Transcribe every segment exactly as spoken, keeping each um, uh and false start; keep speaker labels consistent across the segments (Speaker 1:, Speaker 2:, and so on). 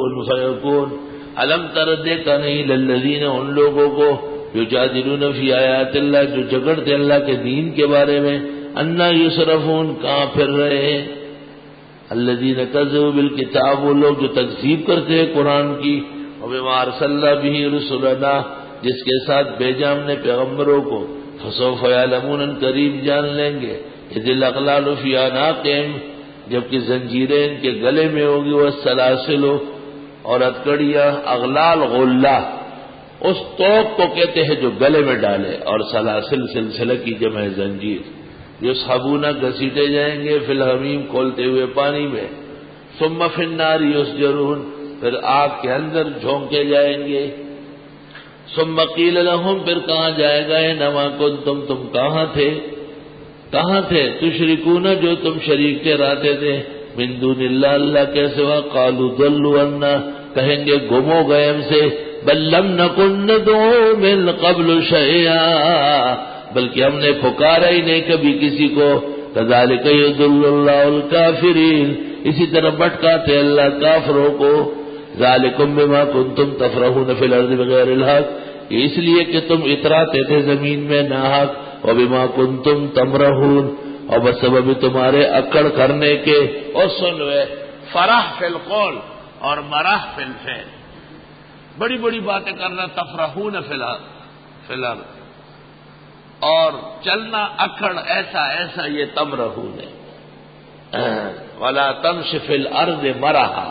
Speaker 1: کن فیکون. علم تر دیکھا نہیں للذین ان لوگوں کو یجادلون فی آیات اللہ جو جھگڑتے اللہ کے دین کے بارے میں انا یصرفون کہاں پھر رہے ہیں. الذین کذبوا بالکتاب وہ لوگ جو تکذیب کرتے ہیں قرآن کی. وبما ارسلنا به رسلنا جس کے ساتھ بھیجا ہم نے پیغمبروں کو. فسوف یعلمون قریب جان لیں گے. اذ الاغلال فی اعناقہم جبکہ زنجیریں ان کے گلے میں ہوگی. والسلاسل اور ہتھکڑیاں. اغلال غلہ اس توق کو کہتے ہیں جو گلے میں ڈالے اور سلاسل سلسلہ کی جمع زنجیر. یسحبون گھسیٹے جائیں گے فی الحمیم کھولتے ہوئے پانی میں. ثم فی النار یسجرون پھر آگ کے اندر جھونکے جائیں گے. ثم قیل لہم پھر کہاں جائے گا انما کنتم تم کہاں تھے کہاں تھے تشرکون جو تم شریک ٹھہراتے تھے من دون اللہ اللہ کے سوا. قالوا ضلوا عنا کہیں گے گم ہو گئے ہم سے. بل لم نکن ندعو من قبل شیئا بلکہ ہم نے پکارا ہی نہیں کبھی کسی کو. کذالک یضل اللہ الکافرین اسی طرح بھٹکاتے اللہ کافروں کو. ذالکم بما کنتم تفرحون فی الارض بغیر الحق اس لیے کہ تم اتراتے تھے زمین میں ناحق. وبما کنتم تمرحون اور بسبب تمہارے اکڑ کرنے کے. اور سن لو فرح فی القول اور مرح فی الفعل بڑی بڑی باتیں کرنا. تفرحون فی الارض اور چلنا اکڑ ایسا ایسا یہ تمرحون ہے. ولا تمش فی الارض مرحا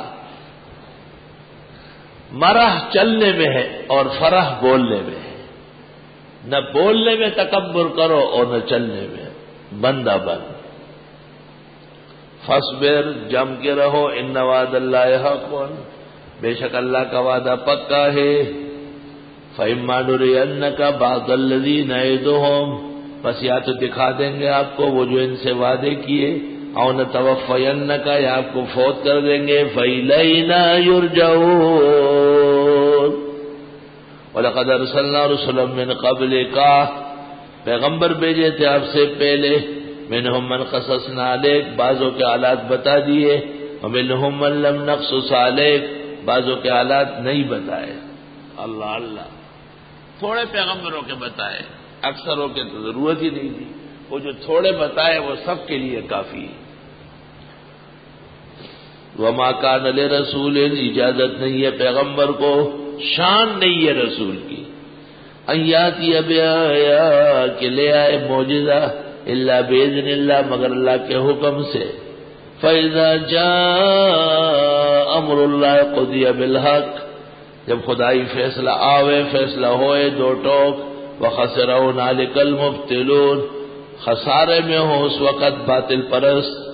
Speaker 1: مرح چلنے میں ہے اور فرح بولنے میں ہے. نہ بولنے میں تکبر کرو اور نہ چلنے میں بندہ بند. فاصبر جم کے رہو ان وعد اللہ حق بے شک اللہ کا وعدہ پکا ہے. فإما نرینک بعض الذی نعدہم بس یا تو دکھا دیں گے آپ کو وہ جو ان سے وعدے کیے. او نتوفینک یا آپ کو فوت کر دیں گے. فإلینا یرجعون وَلَقَدْ أَرْسَلْنَا رُسُلًا مِّن قَبْلِكَ پیغمبر بھیجے تھے آپ سے پہلے. مِنْهُمْ مَنْ قَصَصْنَا عَلَيْكَ بعضوں کے حالات بتا دیے. وَمِنْهُمْ مَنْ لَمْ نَقْصُصْ عَلَيْكَ بعضوں کے حالات نہیں بتائے. اللہ اللہ تھوڑے پیغمبروں کے بتائے اکثروں کے تو ضرورت ہی نہیں تھی. وہ جو تھوڑے بتائے وہ سب کے لیے کافی. وَمَا كَانَ لِرَسُولٍ اجازت نہیں ہے پیغمبر کو شان نہیں ہے رسول کی. ایاتی بآیا کہ لے آئے معجزہ الا باذن اللہ مگر اللہ کے حکم سے. فاذا جاء امر اللہ قضی بالحق جب خدائی فیصلہ آوے فیصلہ ہوئے دو ٹوک. وخسر هنالک المبطلون خسارے میں ہو اس وقت باطل پرست.